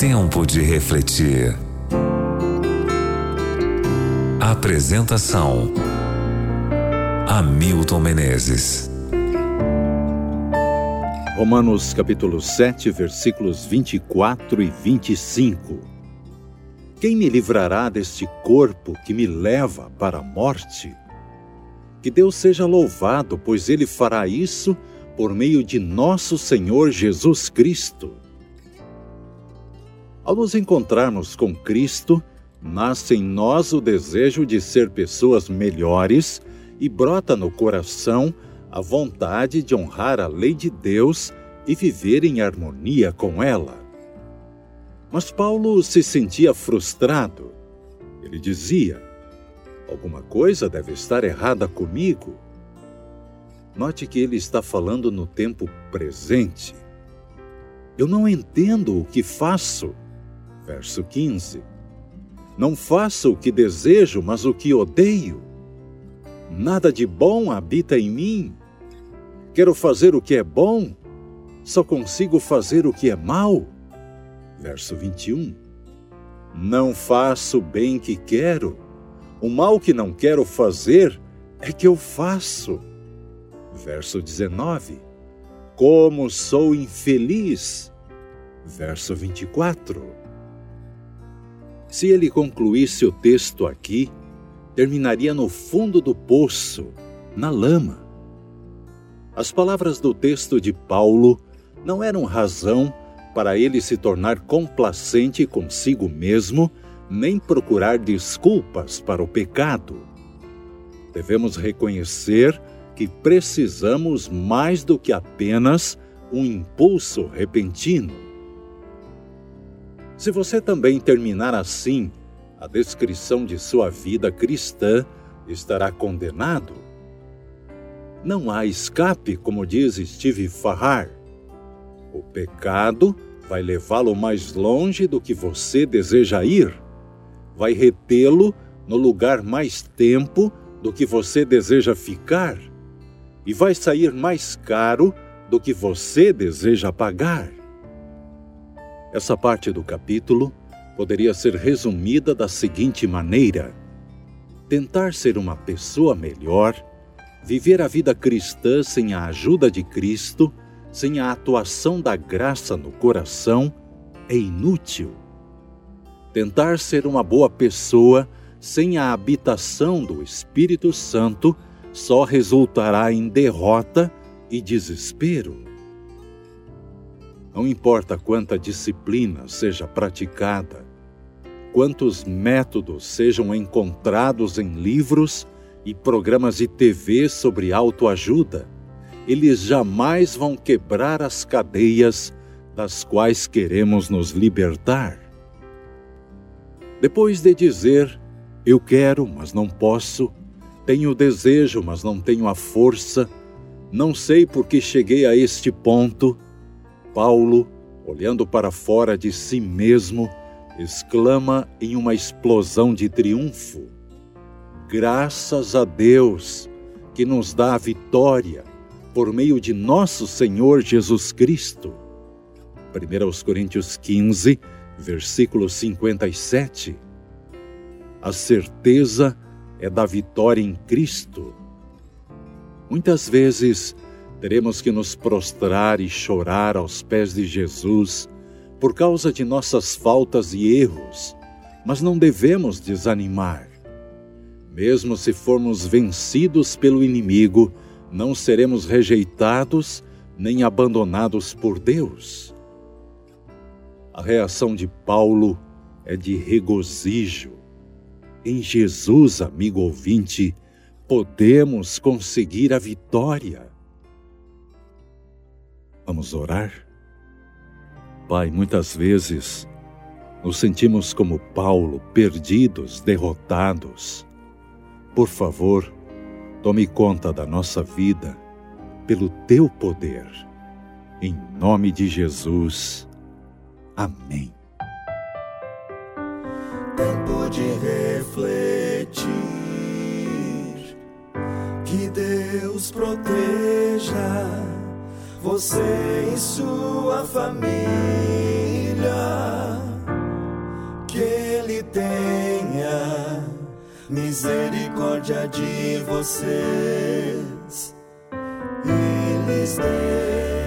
Tempo de refletir. Apresentação: Hamilton Menezes. Romanos capítulo 7, versículos 24 e 25. Quem me livrará deste corpo que me leva para a morte? Que Deus seja louvado, pois Ele fará isso por meio de nosso Senhor Jesus Cristo. Ao nos encontrarmos com Cristo, nasce em nós o desejo de ser pessoas melhores e brota no coração a vontade de honrar a lei de Deus e viver em harmonia com ela. Mas Paulo se sentia frustrado. Ele dizia: alguma coisa deve estar errada comigo. Note que ele está falando no tempo presente. Eu não entendo o que faço. Verso 15. Não faço o que desejo, mas o que odeio. Nada de bom habita em mim. Quero fazer o que é bom, só consigo fazer o que é mal. Verso 21. Não faço o bem que quero. O mal que não quero fazer é que eu faço. Verso 19. Como sou infeliz. Verso 24. Se ele concluísse o texto aqui, terminaria no fundo do poço, na lama. As palavras do texto de Paulo não eram razão para ele se tornar complacente consigo mesmo, nem procurar desculpas para o pecado. Devemos reconhecer que precisamos mais do que apenas um impulso repentino. Se você também terminar assim, a descrição de sua vida cristã estará condenado. Não há escape, como diz Steve Farrar. O pecado vai levá-lo mais longe do que você deseja ir. Vai retê-lo no lugar mais tempo do que você deseja ficar. E vai sair mais caro do que você deseja pagar. Essa parte do capítulo poderia ser resumida da seguinte maneira: tentar ser uma pessoa melhor, viver a vida cristã sem a ajuda de Cristo, sem a atuação da graça no coração, é inútil. Tentar ser uma boa pessoa sem a habitação do Espírito Santo só resultará em derrota e desespero. Não importa quanta disciplina seja praticada, quantos métodos sejam encontrados em livros e programas de TV sobre autoajuda, eles jamais vão quebrar as cadeias das quais queremos nos libertar. Depois de dizer, eu quero, mas não posso, tenho desejo, mas não tenho a força, não sei por que cheguei a este ponto, Paulo, olhando para fora de si mesmo, exclama em uma explosão de triunfo: graças a Deus que nos dá a vitória por meio de nosso Senhor Jesus Cristo. 1 Coríntios 15, versículo 57. A certeza é da vitória em Cristo. Muitas vezes teremos que nos prostrar e chorar aos pés de Jesus por causa de nossas faltas e erros, mas não devemos desanimar. Mesmo se formos vencidos pelo inimigo, não seremos rejeitados nem abandonados por Deus. A reação de Paulo é de regozijo. Em Jesus, amigo ouvinte, podemos conseguir a vitória. Vamos orar? Pai, muitas vezes nos sentimos como Paulo, perdidos, derrotados. Por favor, tome conta da nossa vida, pelo Teu poder. Em nome de Jesus. Amém. Tempo de refletir, que Deus proteja você e sua família. misericórdia de vocês e lhes dê